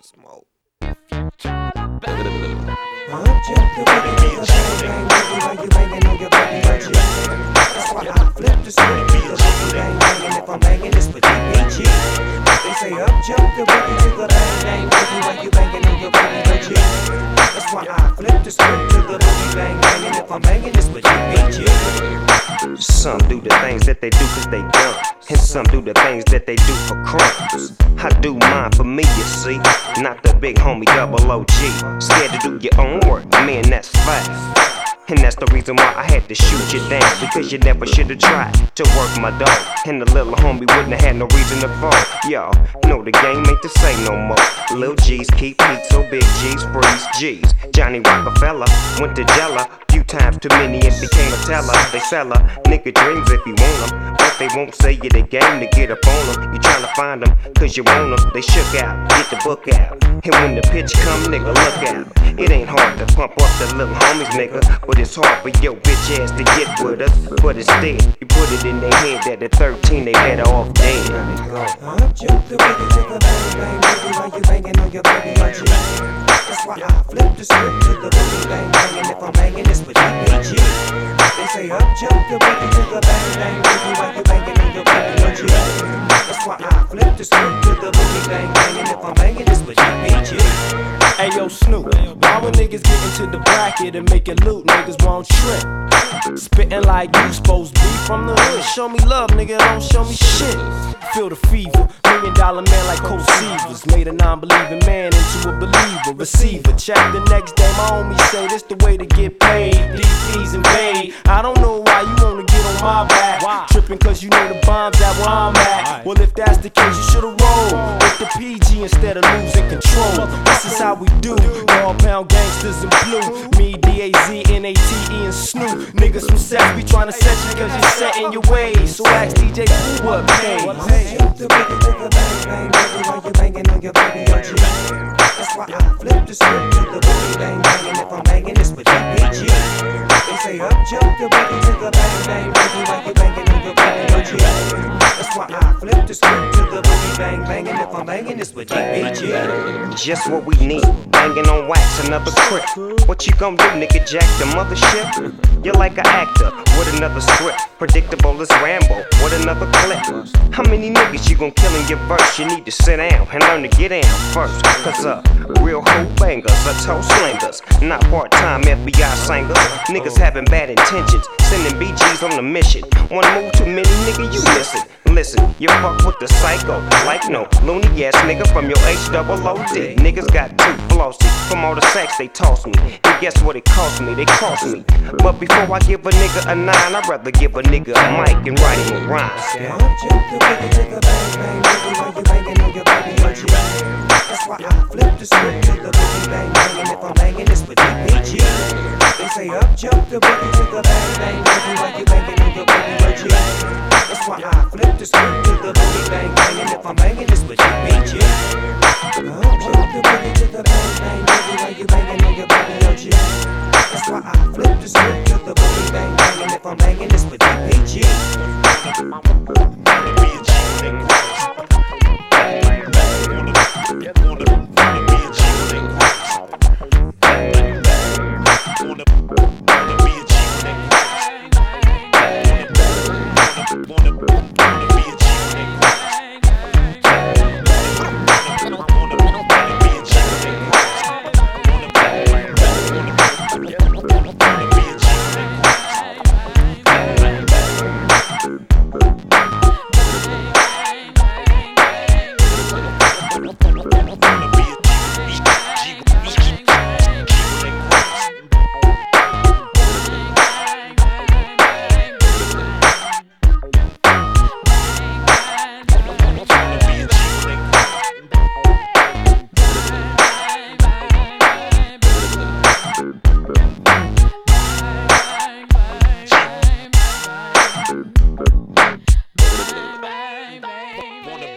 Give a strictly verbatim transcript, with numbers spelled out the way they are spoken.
with smoke. That's why I flip the script to the boogie bang bang, and if I'm banging it's for D B G. They say up jump the boogie to the bang bang boogie when you banging on your boogie G. That's why I flip the script to the boogie bang bang, and if I'm banging it's for D B G. Some do the things that they do cause they dumb, and some do the things that they do for crumbs. I do mine for me, you see, not the big homie double O G. Scared to do your own work, man, that's fast. And that's the reason why I had to shoot you down, because you never should've tried to work my dog. And the little homie wouldn't have had no reason to fall. Y'all know the game ain't the same no more. Lil G's keep heat, so big G's freeze G's. Johnny Rockefeller went to Jella few times too many and became a teller. They sell a nigga dreams if you want them, but they won't say you the game to get up on them. You tryna find them cause you want them. They shook out, get the book out, and when the pitch come, nigga, look out. It ain't hard to pump up the little homies, nigga, but it's hard for your bitch ass to get with us. But instead, you put it in their head that at thirteen they better off dead. Up jump the boogie to the bang bang boogie while you banging on your boogie G. That's why I flip the script to the boogie bang bang, and if I'm banging it's for D B G. They say up jump the boogie to the bang bang boogie while you banging on your boogie G. That's why I flip the script to the boogie bang bang, and if I'm banging it's for D B G. Hey yo Snoop, why when niggas get into the bracket and make it loot, niggas won't trip? Spittin' like you supposed to be from the hood. Show me love, nigga, don't show me shit. Feel the fever, million dollar man like Cold Seavers. Made a non-believing man into a believer. Receiver, check the next day, my homie say this the way to get paid. D Ps invade, I don't know why you wanna get on my back. Why? Trippin' cause you know the bomb's at where I'm at. Well if that's the case you should've rolled with the P G instead of losing control. This is how we do, all pound gangsters in blue. Me, D A Z, N A T E and Snoop. Niggas from Seth be tryna set you cause you're set in your ways. So ask D J who what pays. Jump the boogie to the bang bang boogie while you banging on your boogie G. That's why I flip the script to the boogie bang bang, and if I'm banging it's for D B G. They say up jump the boogie to the bang bang boogie while you banging on your boogie G. That's why I flip the script to the boogie bang bang, and if I'm banging it's for D B G. Just what we need, banging on wax, another crip. What you gon' do, nigga, jack the mothership? You're like an actor with another script, predictable as Rambo with another clip. How many niggas you gon' kill in your verse? You need to sit down and learn to get down first. Cause uh, real hoe bangers are toe slingers, not part-time F B I singers. Niggas having bad intentions, sending B Gs on a mission. One move too many, nigga, you missing. Listen, you fuck with the psycho, like no loony ass nigga from your H double O D. Niggas got too flossy from all the sex they toss me. And guess what it cost me? They cost me. But before I give a nigga a nine, I'd rather give a nigga a mic and write him a rhyme. Jump the boogie to the bang bang boogie while you banging